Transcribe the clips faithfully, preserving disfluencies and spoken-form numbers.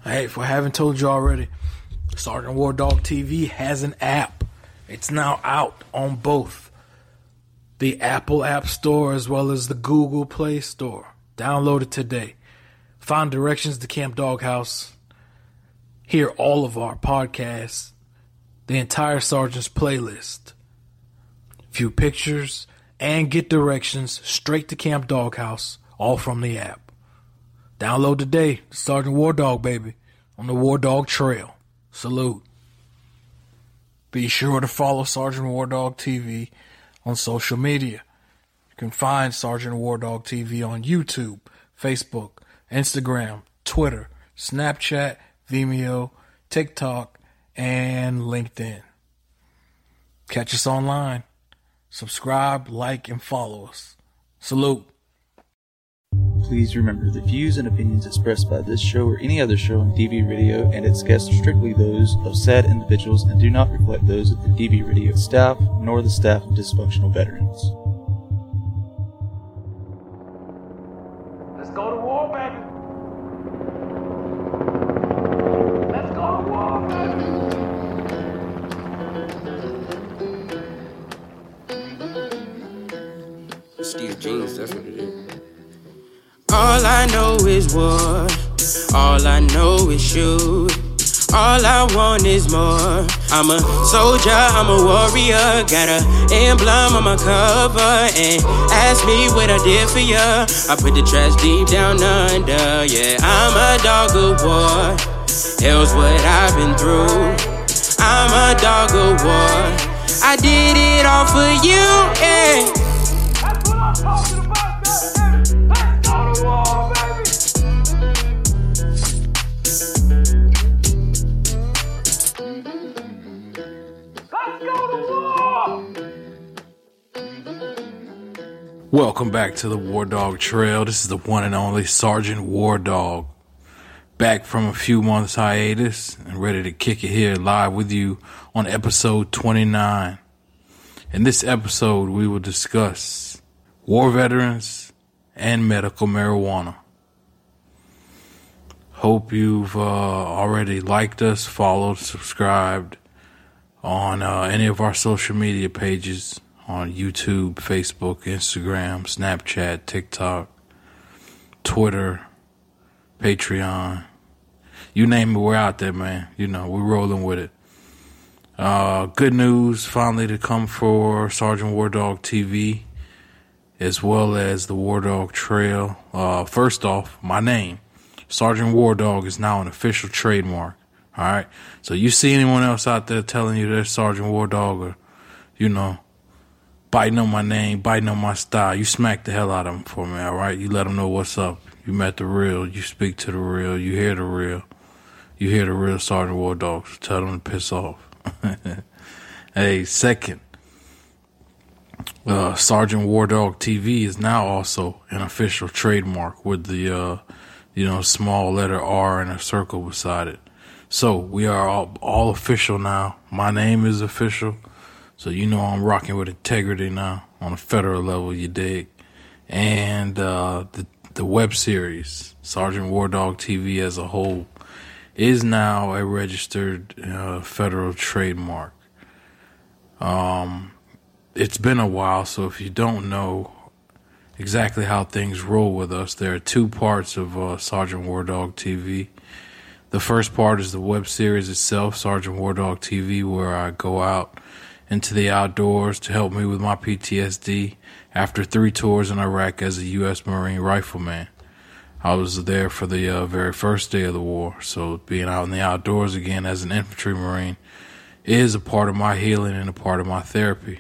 Hey, if I haven't told you already, Sergeant War Dog T V has an app. It's now out on both the Apple App Store as well as the Google Play Store. Download it today. Find directions to Camp Doghouse. Hear all of our podcasts. The entire Sergeant's playlist. View pictures and get directions straight to Camp Doghouse, all from the app. Download today, Sergeant War Dog, baby, on the War Dog Trail. Salute. Be sure to follow Sergeant War Dog T V on social media. You can find Sergeant War Dog T V on YouTube, Facebook, Instagram, Twitter, Snapchat, Vimeo, TikTok, and LinkedIn. Catch us online. Subscribe, like, and follow us. Salute. Please remember, the views and opinions expressed by this show or any other show on D V Radio and its guests are strictly those of said individuals and do not reflect those of the D V Radio staff nor the staff of dysfunctional veterans. Let's go to war, baby. Let's go to war, baby. Steve Jeans, that's what it is. All I know is war. All I know is shoot. All I want is more. I'm a soldier, I'm a warrior. Got a emblem on my cover. And ask me what I did for ya. I put the trash deep down under. Yeah, I'm a dog of war. Hell's what I've been through. I'm a dog of war. I did it all for you, yeah. That's what I'm talking about, baby. Let's go to war, baby. Let's go to war. Welcome back to the War Dog Trail. This is the one and only Sergeant War Dog. Back from a few months hiatus and ready to kick it here live with you on episode twenty-nine. In this episode, we will discuss war veterans and medical marijuana. Hope you've uh, already liked us, followed, subscribed on uh, any of our social media pages on YouTube, Facebook, Instagram, Snapchat, TikTok, Twitter, Patreon. You name it, we're out there, man. You know, we're rolling with it. Uh, good news finally to come for Sergeant War Dog T V, as well as the War Dog Trail. Uh, first off, my name, Sergeant War Dog, is now an official trademark. All right. So you see anyone else out there telling you they're Sergeant War Dog, or, you know, biting on my name, biting on my style, you smack the hell out of them for me. All right. You let them know what's up. You met the real. You speak to the real. You hear the real. You hear the real Sergeant War Dog. So tell them to piss off. Hey, second, uh, Sergeant War Dog T V is now also an official trademark with the, uh, you know, small letter R and a circle beside it. So we are all, all official now. My name is official. So you know I'm rocking with integrity now on a federal level, you dig. And uh, the, the web series, Sergeant War Dog T V as a whole, is now a registered uh, federal trademark. Um, it's been a while, so if you don't know exactly how things roll with us, there are two parts of uh, Sergeant War Dog T V. The first part is the web series itself, Sergeant War Dog T V, where I go out into the outdoors to help me with my P T S D after three tours in Iraq as a U S Marine rifleman. I was there for the uh, very first day of the war, so being out in the outdoors again as an infantry Marine is a part of my healing and a part of my therapy.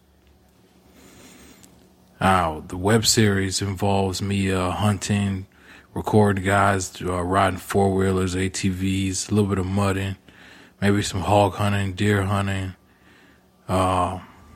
Now, the web series involves me uh, hunting, recording guys uh, riding four-wheelers, A T Vs, a little bit of mudding, maybe some hog hunting, deer hunting, uh,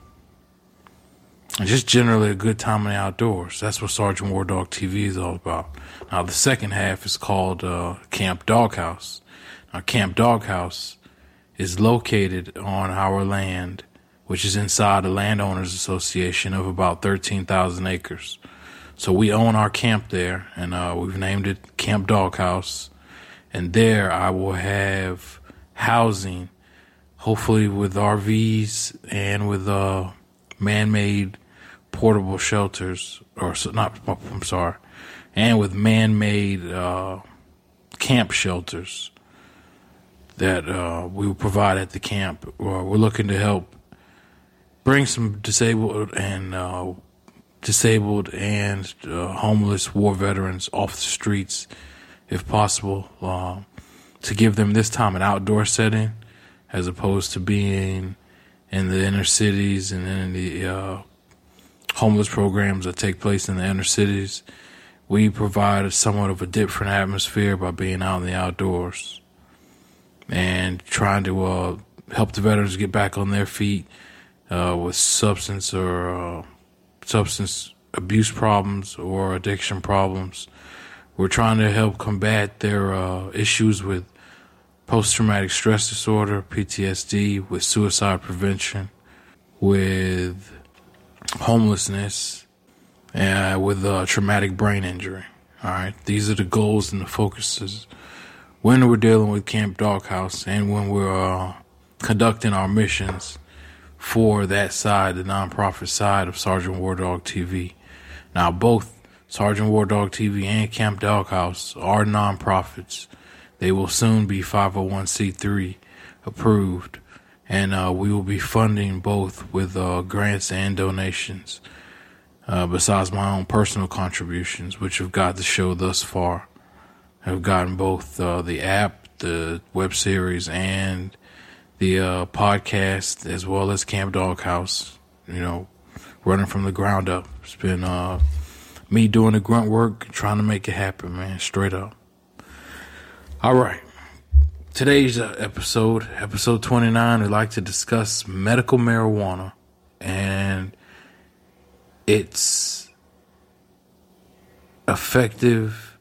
and just generally a good time in the outdoors. That's what Sergeant War Dog T V is all about. Now, the second half is called uh, Camp Doghouse. Now, Camp Doghouse is located on our land, which is inside the Landowners Association of about thirteen thousand acres. So we own our camp there, and uh, we've named it Camp Doghouse. And there I will have housing, hopefully with R Vs and with uh, man-made portable shelters, or not, I'm sorry, and with man-made uh, camp shelters that uh, we will provide at the camp. Uh, we're looking to help bring some disabled and uh, disabled and uh, homeless war veterans off the streets, if possible, uh, to give them this time an outdoor setting, as opposed to being in the inner cities and in the uh, homeless programs that take place in the inner cities. We provide somewhat of a different atmosphere by being out in the outdoors and trying to uh, help the veterans get back on their feet uh, with substance or uh, substance abuse problems or addiction problems. We're trying to help combat their uh, issues with post-traumatic stress disorder, P T S D, with suicide prevention, with homelessness, and with uh, traumatic brain injury. All right, these are the goals and the focuses when we're dealing with Camp Doghouse and when we're uh, conducting our missions for that side, the nonprofit side of Sergeant War Dog T V. Now, both Sergeant War Dog T V and Camp Doghouse are nonprofits. They will soon be five oh one c three approved, and uh, we will be funding both with uh, grants and donations, uh, besides my own personal contributions, which have got the show thus far. I've gotten both uh, the app, the web series, and the uh, podcast, as well as Camp Doghouse, you know, running from the ground up. It's been uh, me doing the grunt work, trying to make it happen, man, straight up. All right. Today's uh, episode, episode twenty-nine, we'd like to discuss medical marijuana and its effective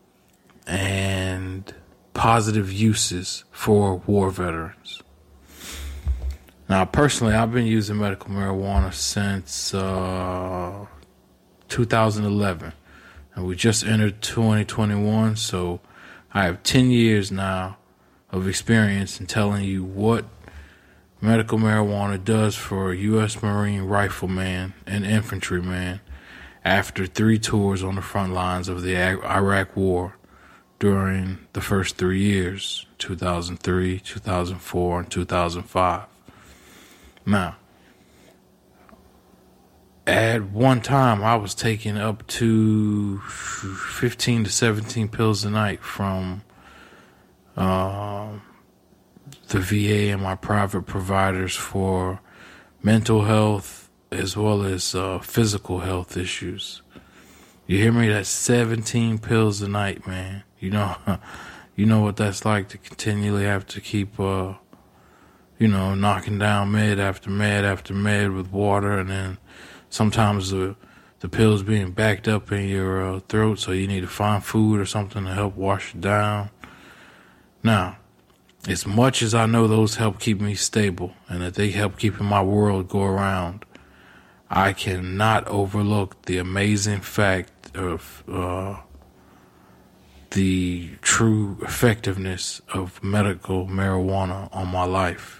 and positive uses for war veterans. Now, personally, I've been using medical marijuana since uh, two thousand eleven, and we just entered twenty twenty-one, so I have ten years now of experience in telling you what medical marijuana does for a U S Marine rifleman and infantryman after three tours on the front lines of the Iraq War during the first three years, two thousand three, two thousand four, and two thousand five. Now, at one time, I was taking up to fifteen to seventeen pills a night from uh, the V A and my private providers for mental health as well as uh, physical health issues. You hear me? That's seventeen pills a night, man. You know, you know what that's like to continually have to keep, uh, you know, knocking down med after med after med with water, and then sometimes the the pills being backed up in your uh, throat, so you need to find food or something to help wash it down. Now, as much as I know those help keep me stable and that they help keeping my world go around, I cannot overlook the amazing fact of uh, the true effectiveness of medical marijuana on my life.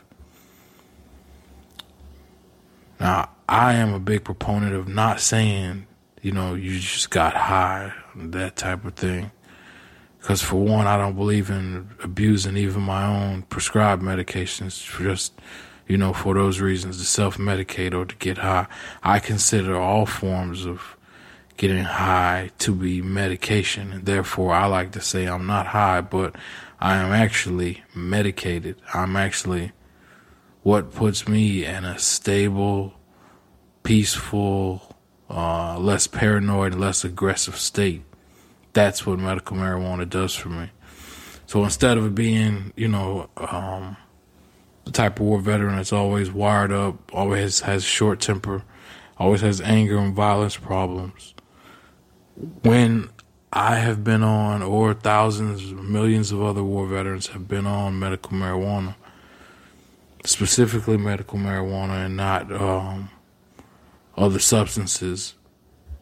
Now, I am a big proponent of not saying, you know, you just got high, that type of thing. Because for one, I don't believe in abusing even my own prescribed medications for just, you know, for those reasons, to self-medicate or to get high. I consider all forms of getting high to be medication, and therefore I like to say I'm not high, but I am actually medicated. I'm actually what puts me in a stable, peaceful, uh, less paranoid, less aggressive state. That's what medical marijuana does for me. So instead of it being, you know, um, the type of war veteran that's always wired up, always has short temper, always has anger and violence problems, when I have been on, or thousands, millions of other war veterans have been on medical marijuana, specifically medical marijuana and not um, other substances,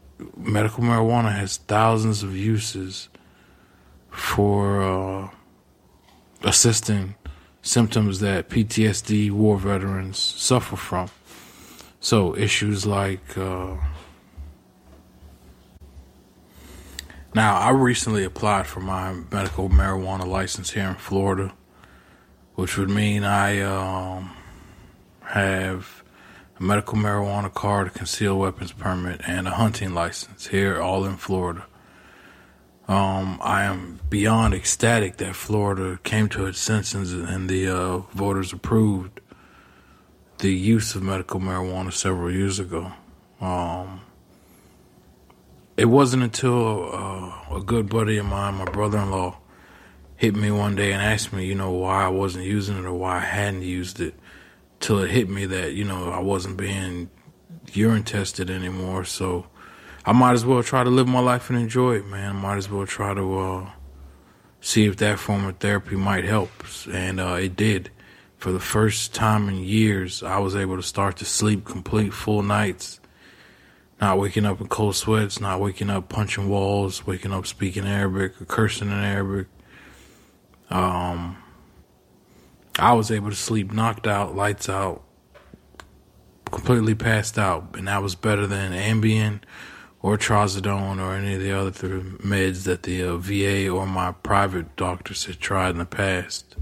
medical marijuana has thousands of uses for uh, assisting symptoms that P T S D war veterans suffer from. So issues like, uh, now I recently applied for my medical marijuana license here in Florida, which would mean I um, have a medical marijuana card, a concealed weapons permit, and a hunting license here all in Florida. Um, I am beyond ecstatic that Florida came to its senses and the uh, voters approved the use of medical marijuana several years ago. Um, it wasn't until uh, a good buddy of mine, my brother-in-law, hit me one day and asked me, you know, why I wasn't using it or why I hadn't used it, till it hit me that, you know, I wasn't being urine tested anymore, so I might as well try to live my life and enjoy it, man. I might as well try to uh, see if that form of therapy might help. And uh, it did. For the first time in years, I was able to start to sleep complete full nights. Not waking up in cold sweats, not waking up punching walls, waking up speaking Arabic or cursing in Arabic. Um, I was able to sleep knocked out, lights out, completely passed out. And that was better than Ambien or Trazodone or any of the other meds that the uh, V A or my private doctors had tried in the past.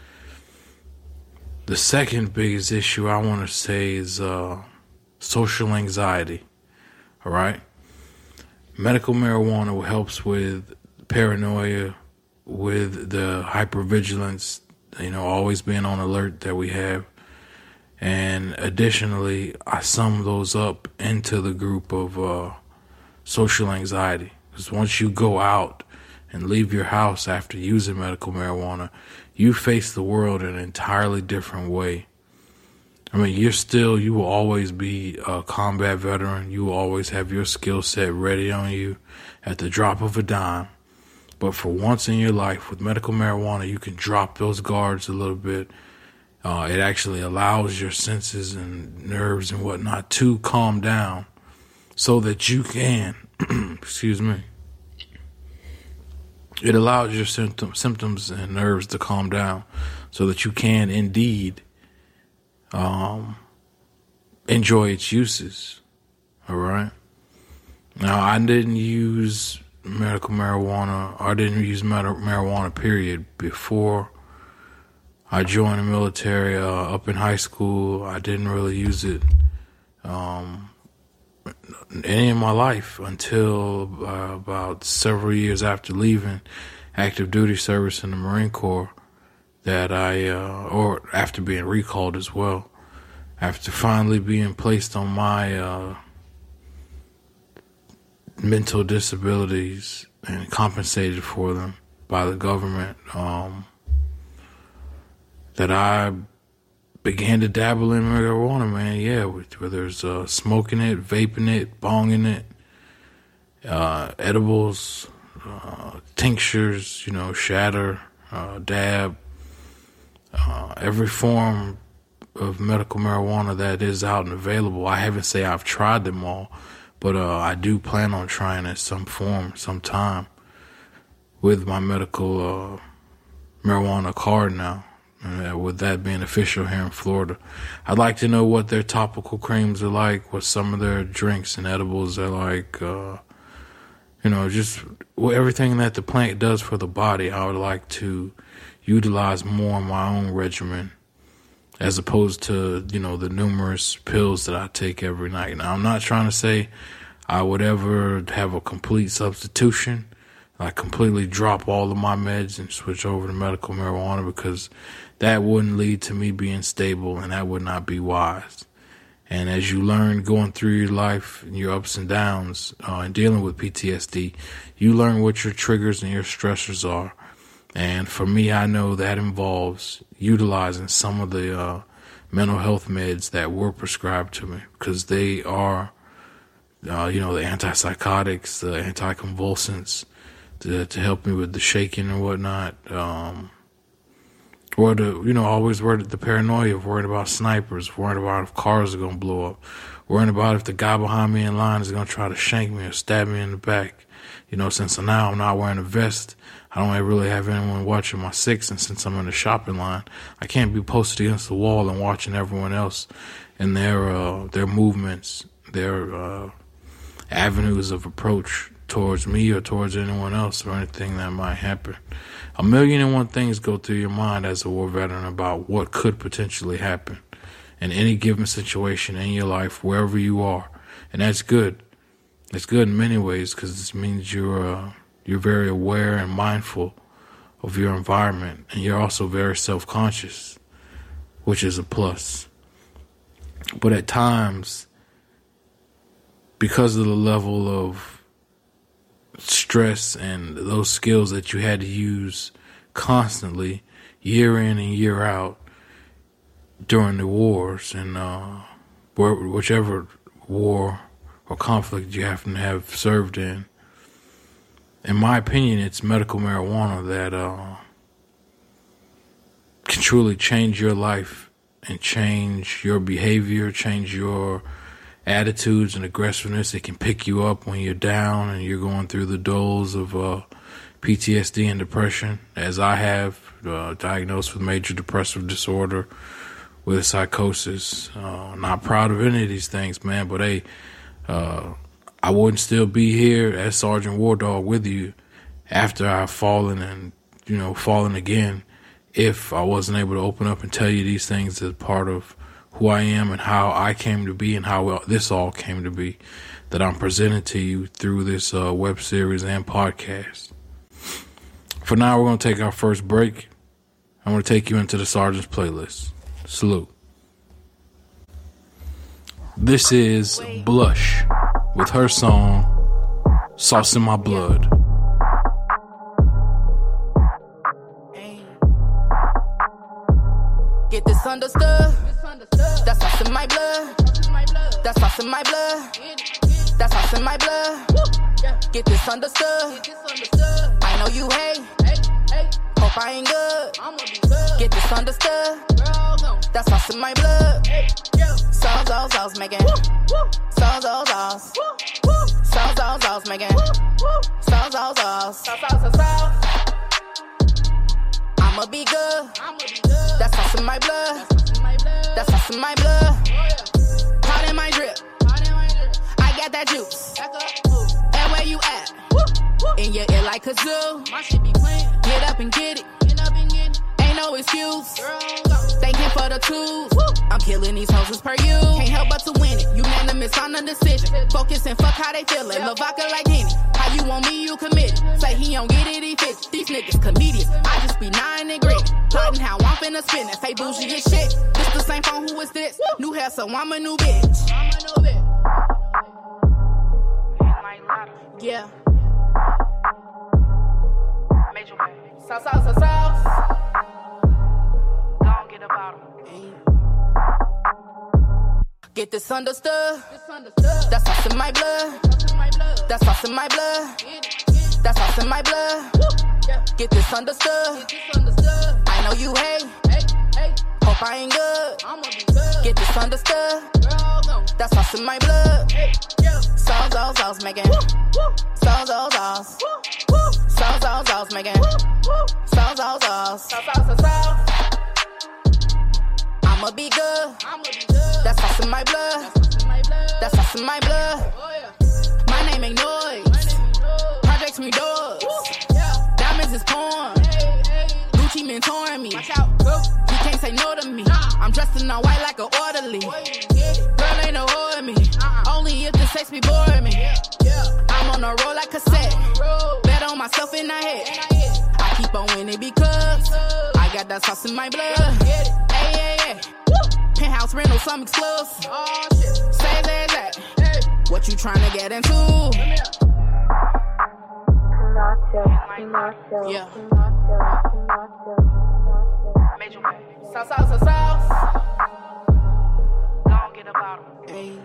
The second biggest issue I want to say is uh, social anxiety, all right? Medical marijuana helps with paranoia, with the hypervigilance, you know, always being on alert that we have. And additionally, I sum those up into the group of uh, social anxiety, because once you go out and leave your house after using medical marijuana, you face the world in an entirely different way. I mean, you're still, you will always be a combat veteran. You will always have your skill set ready on you at the drop of a dime. But for once in your life, with medical marijuana, you can drop those guards a little bit. Uh, it actually allows your senses and nerves and whatnot to calm down, so that you can, excuse me, it allows your symptom, symptoms and nerves to calm down so that you can indeed um, enjoy its uses, all right? Now, I didn't use medical marijuana, or I didn't use med- marijuana, period, before I joined the military. Uh, up in high school, I didn't really use it um any of my life until uh, about several years after leaving active duty service in the Marine Corps, that I, uh, or after being recalled as well, after finally being placed on my uh, mental disabilities and compensated for them by the government, um, that I began to dabble in marijuana, man, yeah, whether it's uh, smoking it, vaping it, bonging it, uh, edibles, uh, tinctures, you know, shatter, uh, dab, uh, every form of medical marijuana that is out and available. I haven't say I've tried them all, but uh, I do plan on trying it some form, sometime, with my medical uh, marijuana card now. Uh, with that being official here in Florida. I'd like to know what their topical creams are like, what some of their drinks and edibles are like, uh, you know, just well, everything that the plant does for the body. I would like to utilize more in my own regimen, as opposed to, you know, the numerous pills that I take every night. Now, I'm not trying to say I would ever have a complete substitution, like completely drop all of my meds and switch over to medical marijuana, because that wouldn't lead to me being stable, and that would not be wise. And as you learn going through your life and your ups and downs uh, and dealing with P T S D, you learn what your triggers and your stressors are. And for me, I know that involves utilizing some of the uh, mental health meds that were prescribed to me, because they are, uh, you know, the antipsychotics, the anticonvulsants, to, to help me with the shaking and whatnot. Um, or the, you know, always worried the paranoia of worried about snipers, worried about if cars are going to blow up, worrying about if the guy behind me in line is going to try to shank me or stab me in the back. You know, since now I'm not wearing a vest, I don't really have anyone watching my six, and since I'm in the shopping line, I can't be posted against the wall and watching everyone else and their uh, their movements, their uh, avenues of approach towards me or towards anyone else or anything that might happen. A million and one things go through your mind as a war veteran about what could potentially happen in any given situation in your life, wherever you are. And that's good. It's good in many ways because it means you're uh, you're very aware and mindful of your environment, and you're also very self-conscious, which is a plus. But at times, because of the level of stress and those skills that you had to use constantly, year in and year out, during the wars and uh, whichever war or conflict you happen to have served in, in my opinion, it's medical marijuana that uh, can truly change your life and change your behavior, change your attitudes and aggressiveness. It can pick you up when you're down and you're going through the doles of uh, P T S D and depression, as I have, uh, diagnosed with major depressive disorder, with psychosis. Uh, not proud of any of these things, man, but hey, uh, I wouldn't still be here as Sergeant War Dog with you after I've fallen and, you know, fallen again if I wasn't able to open up and tell you these things as part of who I am and how I came to be and how this all came to be that I'm presenting to you through this uh, web series and podcast. For now, we're going to take our first break. I'm going to take you into the Sergeant's playlist. Salute. This is Blush with her song Sauce in My Blood. Get this understood. That's sauce in my blood. That's sauce in my blood. That's sauce in my blood. Get this understood. I know you hate. Hope I ain't good. Get this understood. That's sauce in my blood. Sauce, sauce, sauce, making. Sauce, sauce, sauce. Sauce, sauce, sauce, making. Sauce, sauce, sauce. I'ma be good. That's sauce in my blood. That's sauce in my blood. Caught in my drip. I got that juice. And where you at? In your ear like kazoo. Get up and get it. Ain't no excuse. Thanking for the tools. I'm killing these hoes per you. Can't help but to win it. Unanimous on the decision. Focus and fuck how they feelin'. Lil' vodka like Henny. How you want me, you committed. Say he don't get it, he fit. These niggas comedians. I just be nine and grit. Plotting how I'm finna spin it. Fake bougie as shit. This the same phone, who is this? New hair, so I'm a new bitch. I'm a new bitch. Yeah. Major way. Sauce, sauce, sauce, sauce. Don't get about him. Get this understood. That's sauce in my blood. That's sauce in my blood. That's sauce in my blood. Get this understood. I know you hate. Hope I ain't good. Get this understood. That's sauce in my blood. Sauce, sauce, sauce, making. Sauce, sauce, sauce. Sauce, sauce, sauce, making. Sauce, sauce, sauce. I'ma be good. That's sauce in my blood. That's sauce in my blood. My name ain't noise. Projects me doors. Diamonds is porn. Gucci mentoring me. He can't say no to me. I'm dressed in all white like an orderly. Girl ain't no whore in me. Only if the sex be boring me. I'm on a roll like cassette. Bet on myself in the head. I keep on winning because I got that sauce in my blood. Hey, hey, hey. Penthouse rental, some exclusive. Say that, that. What you tryna get into? Yeah. Major way. Sauce, sauce, sauce, sauce. Don't get about him.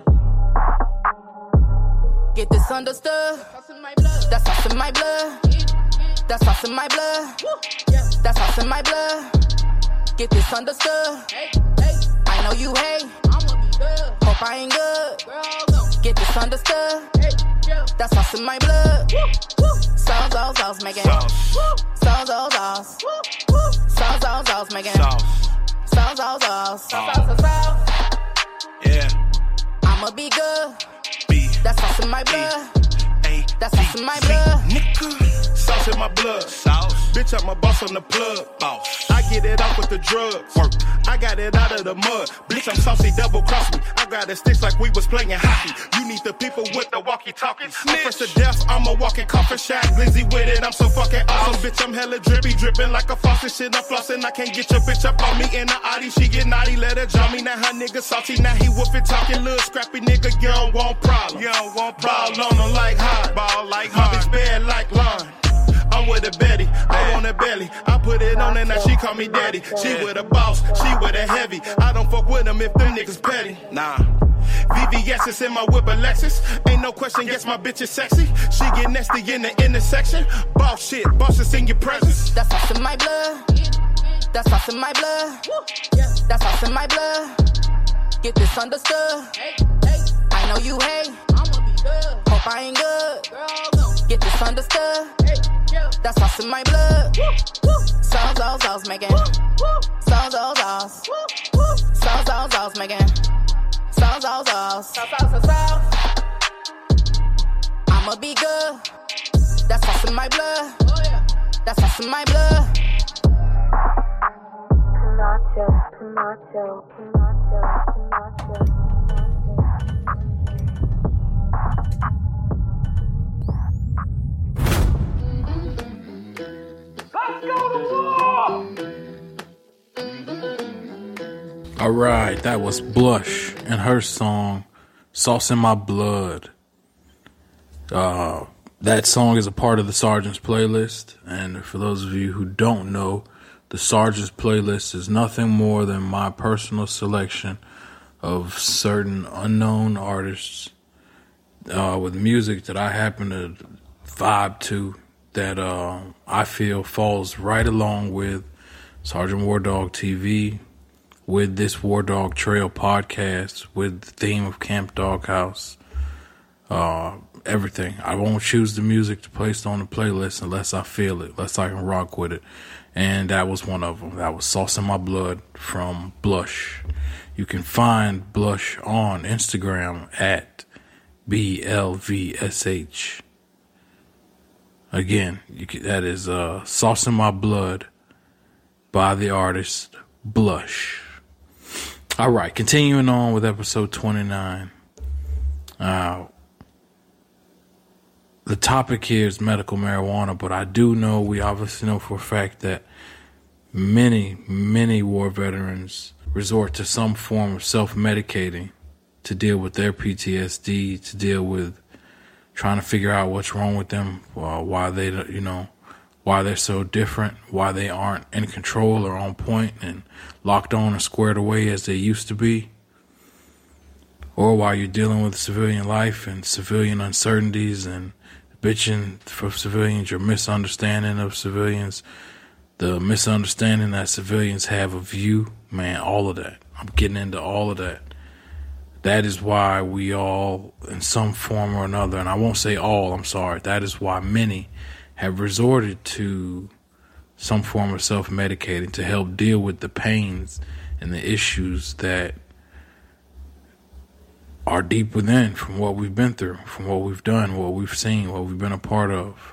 Get this understood. That's sauce in my blood. That's sauce in my blood. That's sauce in my blood. Get this understood. I know you hate. Hope I ain't good. Get this understood. That's sauce in my blood. Sauce, sauce, sauce, making. Sauce. Sauce, sauce, sauce. Sauce, sauce, sauce, making. Sauce. Sauce, sauce, sauce. Sauce, sauce, sauce. Yeah. I'ma be good. B. That's sauce in my blood. A. That's sauce in my blood. Nigga. Sauce in my blood. Sauce. Bitch, I'm a boss on the plug. Boss. I get it off with the drugs. Work. I got it out of the mud. Bitch, I'm saucy, double cross me. I got it sticks like we was playing hockey. You need the people with the walkie-talkies. I'm first to death, I'm a walking coffin shot. Glizzy with it, I'm so fucking awesome. Bitch, I'm hella drippy, dripping like a faucet. Shit, I'm flossing. I can't get your bitch up on me in the Audi. She get naughty, let her jaw me. Now her nigga salty, now he woofing, talking. Little scrappy nigga, you don't want problem. You don't want problem. Ball on him like hard. Ball like hard. My bitch bad like lawn. I'm with a Betty, I want a belly. I put it on and now she call me daddy. She with a boss, she with a heavy. I don't fuck with them if them niggas petty. Nah. V V S is in my whip a Lexus. Ain't no question, yes, my bitch is sexy. She get nasty in the intersection. Boss shit, boss is in your presence. That's sauce in my blood. That's sauce in my blood. That's sauce in my blood. Get this understood. I know you hate. Hope I ain't good. Get this understood. That's sauce in my blood. Sauce, sauce, sauce, making. Sauce, sauce, sauce. Sauce, sauce, sauce, making. Sauce, sauce, sauce. Sauce, sauce, sauce. I'ma be good. That's sauce in my blood. That's sauce in my blood. Nacho, nacho, nacho, nacho. Let's go to war! All right, that was Blush and her song Sauce in My Blood. Uh, that song is a part of the Sergeant's playlist. And for those of you who don't know, the Sergeant's playlist is nothing more than my personal selection of certain unknown artists uh, with music that I happen to vibe to, that uh, I feel falls right along with Sergeant War Dog T V, with this War Dog Trail podcast, with the theme of Camp Doghouse, uh, everything. I won't choose the music to place on the playlist unless I feel it, unless I can rock with it. And that was one of them. That was Sauce in My Blood from Blush. You can find Blush on Instagram at B L V S H. Again, you can, that is uh, Sauce in My Blood by the artist Blush. All right, continuing on with episode twenty-nine. Uh, the topic here is medical marijuana, but I do know, we obviously know for a fact that many, many war veterans resort to some form of self-medicating to deal with their P T S D, to deal with trying to figure out what's wrong with them, uh, why they, you know, why they're so different, why they aren't in control or on point and locked on or squared away as they used to be, or while you're dealing with civilian life and civilian uncertainties and bitching for civilians, your misunderstanding of civilians, the misunderstanding that civilians have of you, man, all of that. I'm getting into all of that. That is why we all, in some form or another, and I won't say all, I'm sorry, that is why many have resorted to some form of self-medicating to help deal with the pains and the issues that are deep within from what we've been through, from what we've done, what we've seen, what we've been a part of.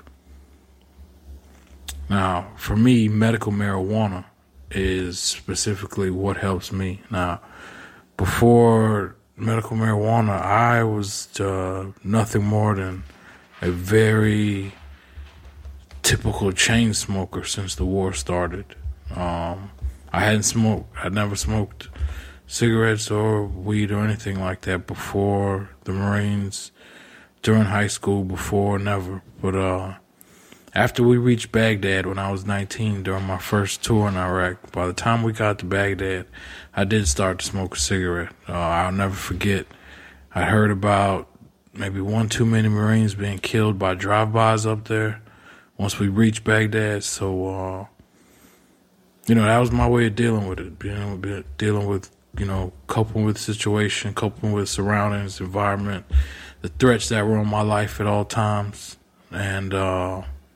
Now, for me, medical marijuana is specifically what helps me. Now, before medical marijuana, I was uh, nothing more than a very typical chain smoker since the war started. Um, I hadn't smoked, I'd never smoked cigarettes or weed or anything like that before the Marines, during high school, before, never. But uh, after we reached Baghdad when I was nineteen, during my first tour in Iraq, by the time we got to Baghdad, I did start to smoke a cigarette. Uh, I'll never forget, I heard about maybe one too many Marines being killed by drive-bys up there once we reached Baghdad. So, uh, you know, that was my way of dealing with it, being dealing with, you know, coping with the situation, coping with surroundings, environment, the threats that were on my life at all times. And, uh,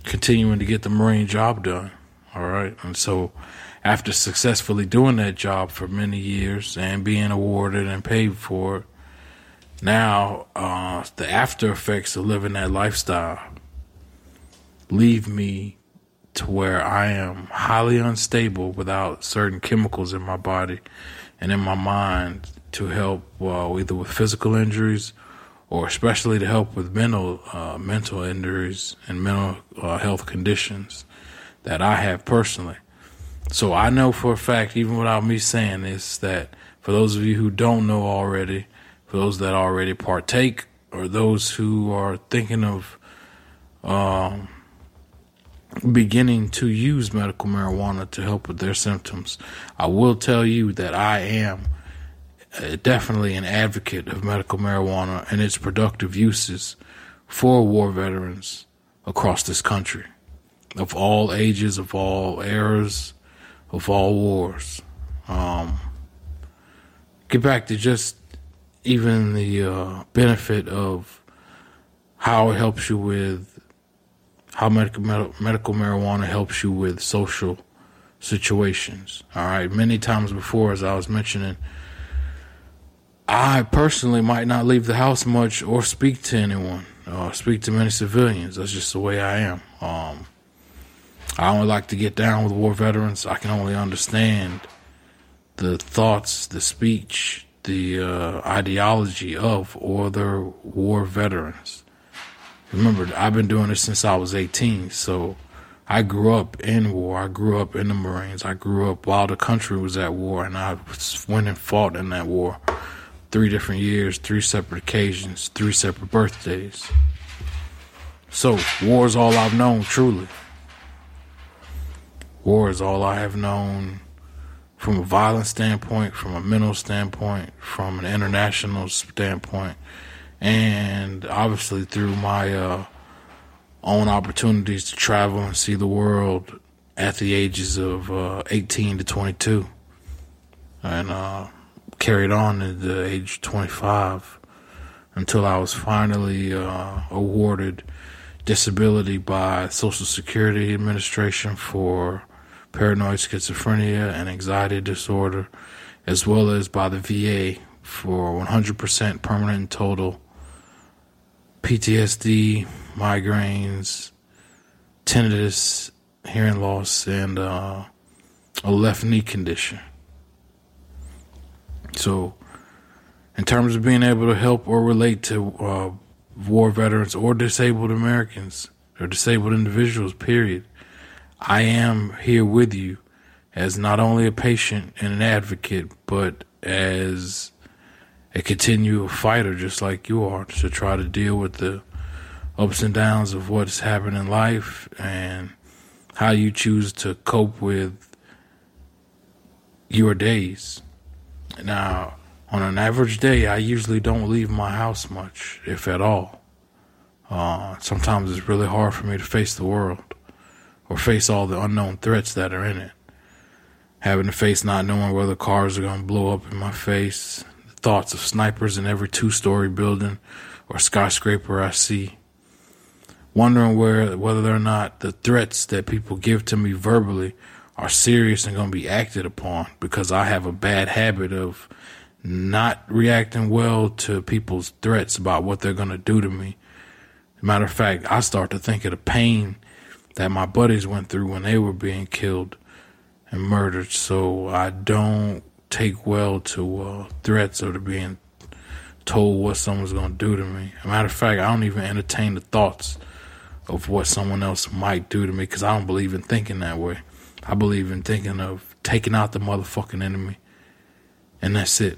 continuing to get the Marine job done. All right. And so after successfully doing that job for many years and being awarded and paid for it, now uh, the after effects of living that lifestyle leave me to where I am highly unstable without certain chemicals in my body and in my mind to help uh, either with physical injuries or especially to help with mental uh, mental injuries and mental uh, health conditions that I have personally. So I know for a fact, even without me saying this, that for those of you who don't know already, for those that already partake, or those who are thinking of um, beginning to use medical marijuana to help with their symptoms, I will tell you that I am uh, definitely an advocate of medical marijuana and its productive uses for war veterans across this country, of all ages, of all eras, of all wars. Um, get back to just even the uh, benefit of how it helps you with, how medical medical marijuana helps you with social situations. All right, many times before, as I was mentioning, I personally might not leave the house much or speak to anyone, or speak to many civilians. That's just the way I am. Um, I only like to get down with war veterans. I can only understand the thoughts, the speech, the uh, ideology of other war veterans. Remember, I've been doing this since I was eighteen, so I grew up in war. I grew up in the Marines. I grew up while the country was at war, and I went and fought in that war. Three different years, three separate occasions, three separate birthdays. So, war is all I've known, truly. War is all I have known from a violent standpoint, from a mental standpoint, from an international standpoint, and obviously through my uh, own opportunities to travel and see the world at the ages of uh, eighteen to twenty-two, and uh, carried on at the age of twenty-five until I was finally uh, awarded disability by Social Security Administration for paranoid schizophrenia and anxiety disorder, as well as by the V A for one hundred percent permanent and total P T S D, migraines, tinnitus, hearing loss, and uh, a left knee condition. So, in terms of being able to help or relate to uh, war veterans or disabled Americans or disabled individuals, period, I am here with you as not only a patient and an advocate, but as a continual fighter, just like you are, to try to deal with the ups and downs of what's happened in life and how you choose to cope with your days. Now, on an average day, I usually don't leave my house much, if at all. Uh, sometimes it's really hard for me to face the world or face all the unknown threats that are in it. Having to face not knowing whether cars are going to blow up in my face, the thoughts of snipers in every two-story building or skyscraper I see, wondering where whether or not the threats that people give to me verbally are serious and going to be acted upon, because I have a bad habit of not reacting well to people's threats about what they're going to do to me. Matter of fact, I start to think of the pain that my buddies went through when they were being killed and murdered, so I don't take well to uh, threats or to being told what someone's going to do to me. As a matter of fact, I don't even entertain the thoughts of what someone else might do to me, because I don't believe in thinking that way. I believe in thinking of taking out the motherfucking enemy, and that's it.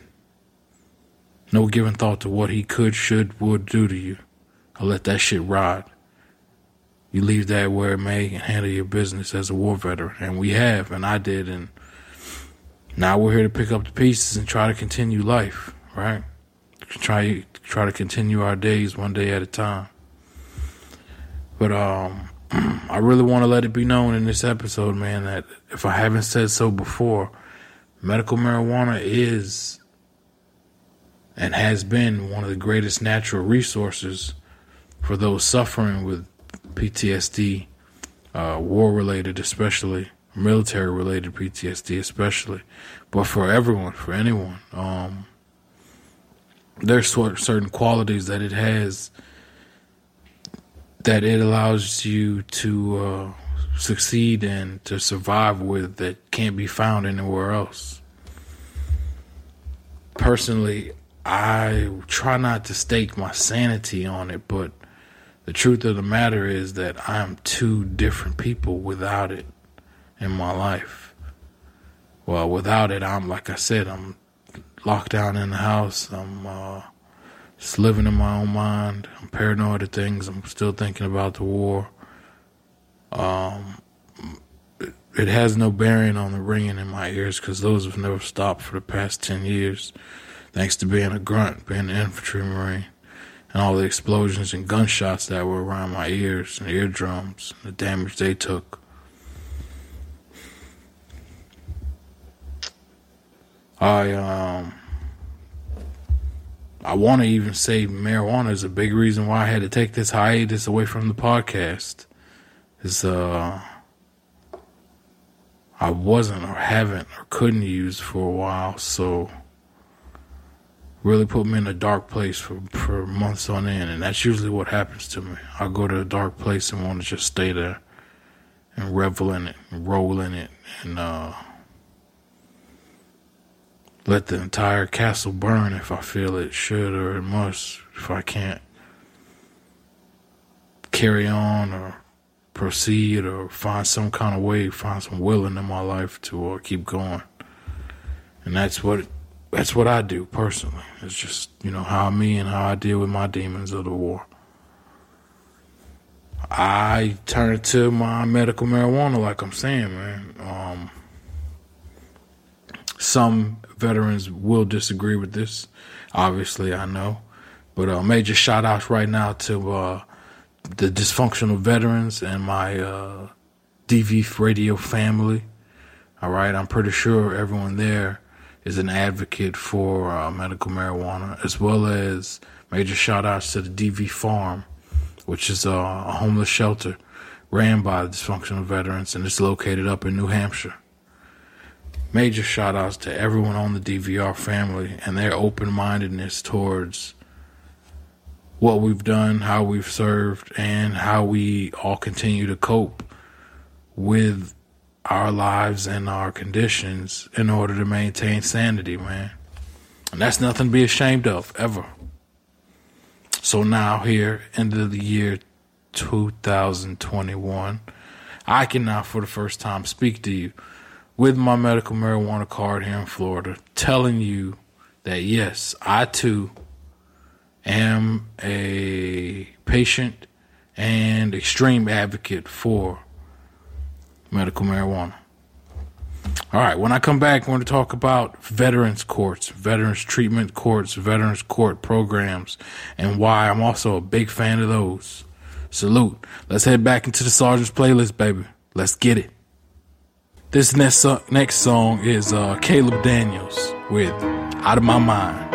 No giving thought to what he could, should, would do to you. I let that shit ride. You leave that where it may and handle your business as a war veteran. And we have, and I did, and now we're here to pick up the pieces and try to continue life, right? Try try to continue our days one day at a time. But um, I really want to let it be known in this episode, man, that if I haven't said so before, medical marijuana is and has been one of the greatest natural resources for those suffering with P T S D uh, war-related especially, military-related P T S D especially, but for everyone, for anyone. Um, there's certain qualities that it has that it allows you to uh, succeed in, to survive with, that can't be found anywhere else. Personally, I try not to stake my sanity on it, but the truth of the matter is that I'm two different people without it in my life. Well, without it, I'm, like I said, I'm locked down in the house. I'm uh, just living in my own mind. I'm paranoid of things. I'm still thinking about the war. Um, it has no bearing on the ringing in my ears because those have never stopped for the past ten years, thanks to being a grunt, being an infantry marine, and all the explosions and gunshots that were around my ears and eardrums, and the damage they took. I um I want to even say marijuana is a big reason why I had to take this hiatus away from the podcast. Is uh I wasn't or haven't or couldn't use for a while, so really put me in a dark place for, for months on end, and that's usually what happens to me. I go to a dark place and want to just stay there and revel in it and roll in it and uh let the entire castle burn if I feel it should or it must, if I can't carry on or proceed or find some kind of way, find some willing in my life to uh, keep going. And that's what that's what I do personally. It's just, you know, how me and how I deal with my demons of the war. I turn to my medical marijuana, like I'm saying, man. Um, some veterans will disagree with this, obviously, I know. But uh, major shout outs right now to uh, the dysfunctional veterans and my uh, D V radio family. All right, I'm pretty sure everyone there is an advocate for uh, medical marijuana, as well as major shout outs to the D V Farm, which is uh, a homeless shelter ran by dysfunctional veterans, and it's located up in New Hampshire. Major shout outs to everyone on the D V R family and their open-mindedness towards what we've done, how we've served, and how we all continue to cope with our lives and our conditions in order to maintain sanity, man. And that's nothing to be ashamed of, ever. So now here, end of the year two thousand twenty-one, I can now for the first time speak to you with my medical marijuana card here in Florida, telling you that yes, I too am a patient and extreme advocate for medical marijuana. All right, when I come back, we're going to talk about veterans courts, veterans treatment courts, veterans court programs, and why I'm also a big fan of those. Salute. Let's head back into the Sergeant's playlist, baby. Let's get it. This next, uh, next song is uh, Caleb Daniels with Out of My Mind.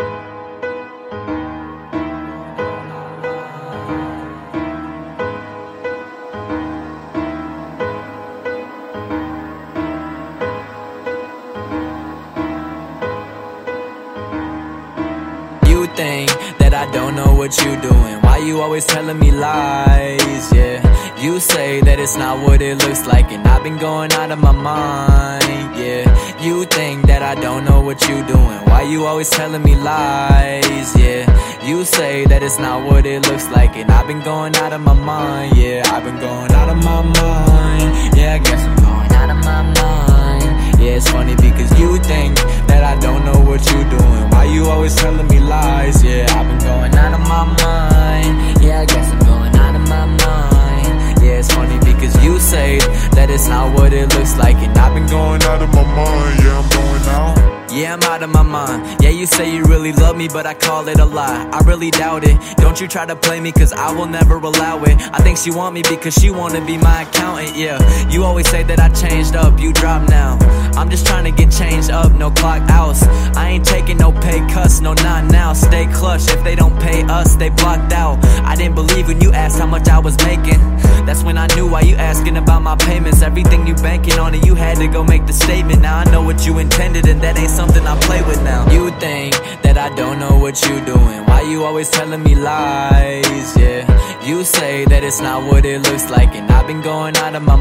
You think that I don't know what you doing? Why you always telling me lies? Yeah. You say that it's not what it looks like, and I've been going out of my mind, yeah. You think that I don't know what you doing? Why you always telling me lies, yeah. You say that it's not what it looks like, and I've been going out of my mind, yeah. I've been going out of my mind, yeah, I guess I'm going out of my mind. Yeah, it's funny because you think that I don't know what you doing. Why you always telling me lies, yeah. I've been going out of my mind, yeah, I guess I'm going out of my mind. Yeah, it's funny because you say that it's not what it looks like, and I've been going out of my mind. Yeah, I'm going out. Yeah, I'm out of my mind. Yeah, you say you really love me, but I call it a lie. I really doubt it. Don't you try to play me, cause I will never allow it. I think she want me because she wanna be my accountant, yeah. You always say that I changed up, you drop now. I'm just trying to get changed up, no clock outs. I ain't taking no pay cuts, no not now. Stay clutch, if they don't pay us, they blocked out. I didn't believe when you asked how much I was making. That's when I knew why you asking about my payments. Everything you banking on it, you had to go make the statement. Now I know what you intended, and that ain't something I play with now. You think that I don't know what you doing? Why you always telling me lies? Yeah, you say that it's not what it looks like, and I've been going out of my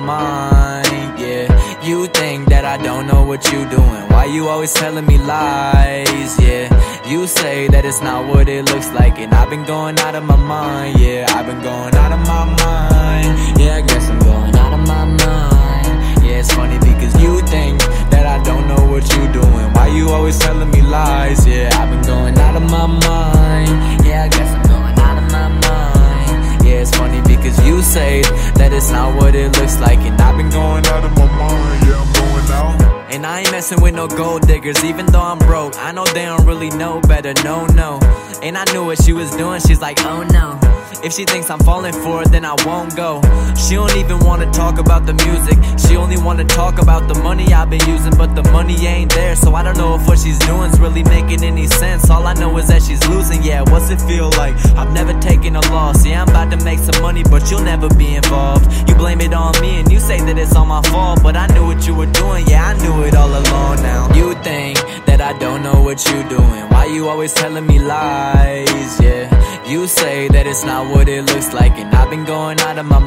mind. Yeah, you think that I don't know what you doing? Why you always telling me lies? Yeah, you say that it's not what it looks like, and I've been going out of my mind. Yeah, I've been going out of my mind. Yeah, I guess I'm going out of my mind. Yeah, it's funny because you think that I don't know what you doing. Why you always telling me lies? Yeah, I've been going out of my mind. Yeah, I guess I'm going out of my mind. Yeah, it's funny because you say that it's not what it looks like, and I've been going out of my mind. Yeah, I'm going out. And I ain't messing with no gold diggers, even though I'm broke. I know they don't really know better, no, no. And I knew what she was doing, she's like, oh no. If she thinks I'm falling for it, then I won't go. She don't even wanna talk about the music. She only wanna talk about the money I've been using, but the money ain't there. So I don't know if what she's doing's really making any sense. All I know is that she's losing, yeah, what's it feel like? I've never taken a loss. Yeah, I'm about to make some money, but you'll never be involved. You blame it on me and you say that it's all my fault, but I knew what you were doing, yeah, I knew it all along now. You think that I don't know what you doing? Why you always telling me lies? Yeah, you say that it's not what it looks like, and I've been going out of my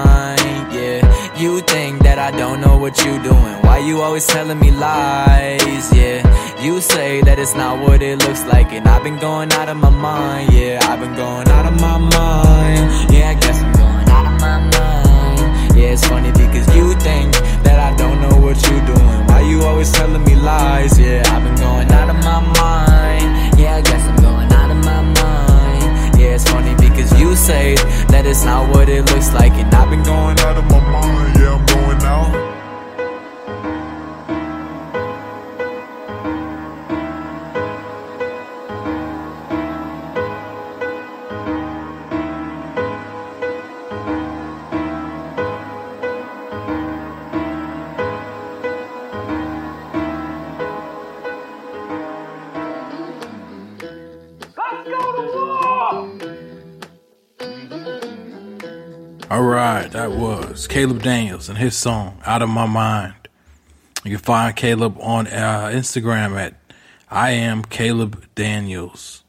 mind. Yeah, you think that I don't know what you doing. Why you always telling me lies? Yeah, you say that it's not what it looks like, and I've been going out of my mind. Yeah, I've been going out of my mind. Yeah, I guess I'm going out of my mind. Yeah, it's funny because you think that I don't know what you doing. Why you always telling me lies? Yeah, I've been going out of my mind. Yeah, I guess I'm going out of my mind. Yeah, it's funny because you say that it's not what it looks like, and I've been going out of my mind. Yeah, I'm going out. All right, that was Caleb Daniels and his song "Out of My Mind." You can find Caleb on uh, Instagram at I am Caleb Daniels.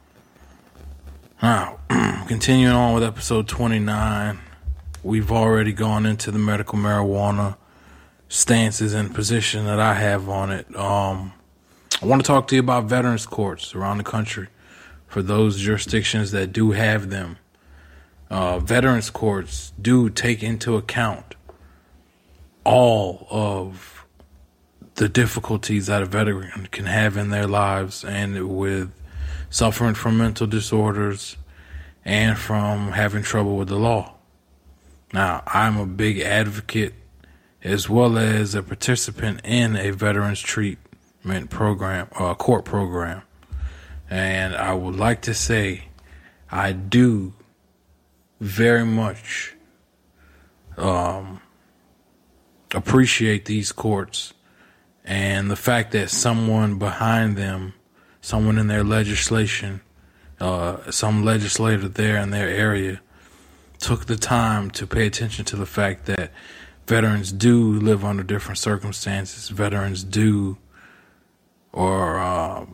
Now, continuing on with episode twenty-nine, we've already gone into the medical marijuana stances and position that I have on it. Um, I want to talk to you about veterans courts around the country for those jurisdictions that do have them. Uh, veterans courts do take into account all of the difficulties that a veteran can have in their lives, and with suffering from mental disorders and from having trouble with the law. Now, I'm a big advocate as well as a participant in a veterans treatment program, uh, court program. And I would like to say I do very much um, appreciate these courts and the fact that someone behind them, someone in their legislation, uh, some legislator there in their area took the time to pay attention to the fact that veterans do live under different circumstances. Veterans do, or uh,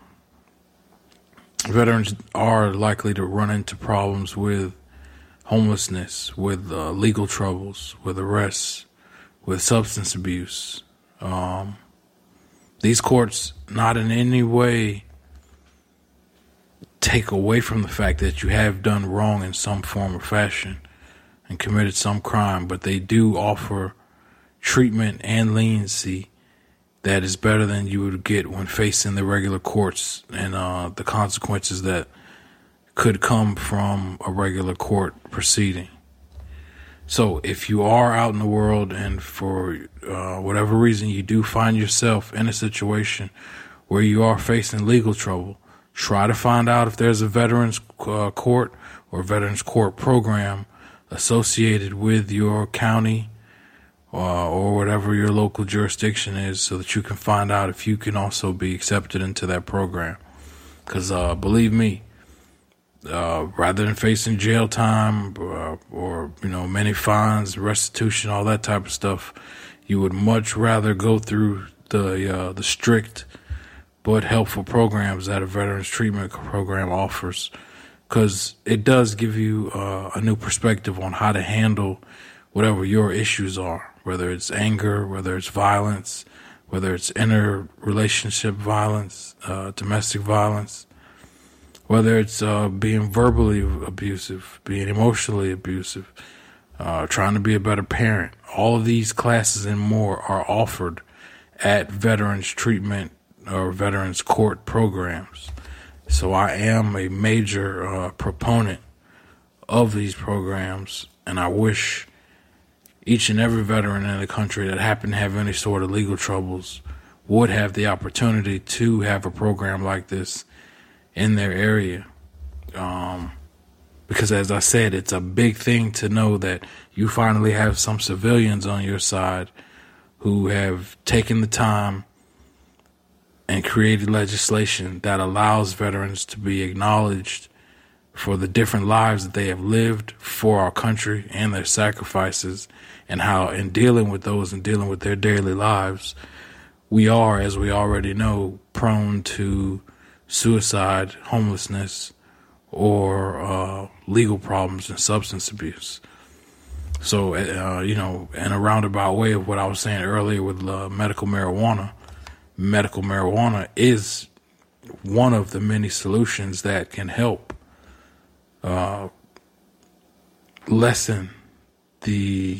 veterans are likely to run into problems with homelessness, with uh, legal troubles, with arrests, with substance abuse. Um, these courts not in any way take away from the fact that you have done wrong in some form or fashion and committed some crime, but they do offer treatment and leniency that is better than you would get when facing the regular courts and uh, the consequences that could come from a regular court proceeding. So if you are out in the world and for uh, whatever reason you do find yourself in a situation where you are facing legal trouble, try to find out if there's a veterans uh, court or veterans court program associated with your county uh, or whatever your local jurisdiction is, so that you can find out if you can also be accepted into that program. Because uh, believe me, uh, rather than facing jail time uh, or, you know, many fines, restitution, all that type of stuff, you would much rather go through the uh, the strict but helpful programs that a Veterans Treatment Program offers, because it does give you uh, a new perspective on how to handle whatever your issues are, whether it's anger, whether it's violence, whether it's inter-relationship violence, uh, domestic violence, whether it's uh, being verbally abusive, being emotionally abusive, uh, trying to be a better parent. All of these classes and more are offered at Veterans Treatment or Veterans Court programs. So I am a major uh, proponent of these programs, and I wish each and every veteran in the country that happen to have any sort of legal troubles would have the opportunity to have a program like this in their area. Um, because as I said, it's a big thing to know that you finally have some civilians on your side who have taken the time and created legislation that allows veterans to be acknowledged for the different lives that they have lived for our country and their sacrifices, and how in dealing with those and dealing with their daily lives, we are, as we already know, prone to suicide, homelessness, or uh, legal problems and substance abuse. So, uh, you know, in a roundabout way of what I was saying earlier with uh, medical marijuana, medical marijuana is one of the many solutions that can help uh, lessen the,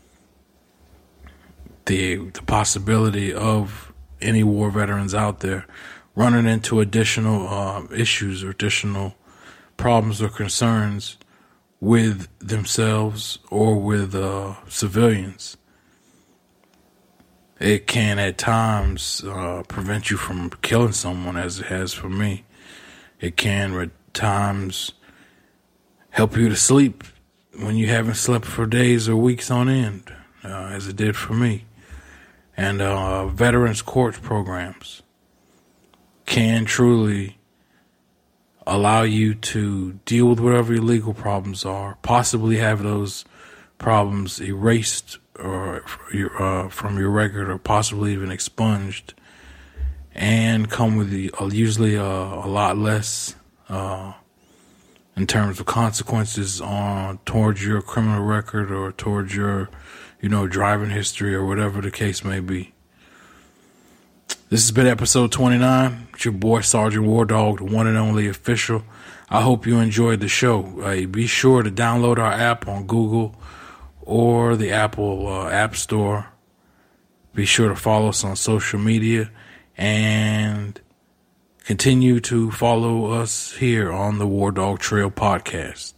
the the possibility of any war veterans out there running into additional uh, issues or additional problems or concerns with themselves or with uh, civilians. It can at times uh, prevent you from killing someone, as it has for me. It can at times help you to sleep when you haven't slept for days or weeks on end, uh, as it did for me. And uh, Veterans Court programs can truly allow you to deal with whatever your legal problems are, possibly have those problems erased or uh, from your record, or possibly even expunged, and come with the, uh, usually uh, a lot less uh, in terms of consequences on towards your criminal record or towards your, you know, driving history or whatever the case may be. This has been episode twenty-nine. It's your boy Sergeant War Dog, the one and only official. I hope you enjoyed the show. Uh, be sure to download our app on Google or the Apple uh, App Store. Be sure to follow us on social media and continue to follow us here on the War Dog Trail podcast.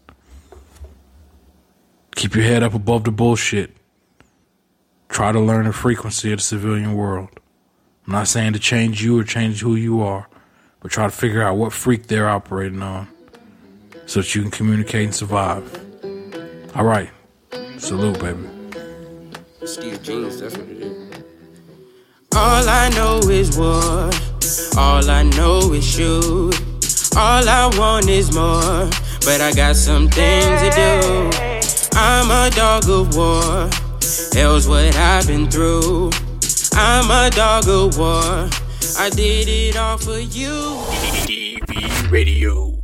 Keep your head up above the bullshit. Try to learn the frequency of the civilian world. I'm not saying to change you or change who you are, but try to figure out what freak they're operating on so that you can communicate and survive. All right. Salute, baby. Steve Jeans, that's what it is. All I know is war. All I know is shoot. All I want is more, but I got some things to do. I'm a dog of war. Hell's what I've been through. I'm a dog of war. I did it all for you. D V Radio.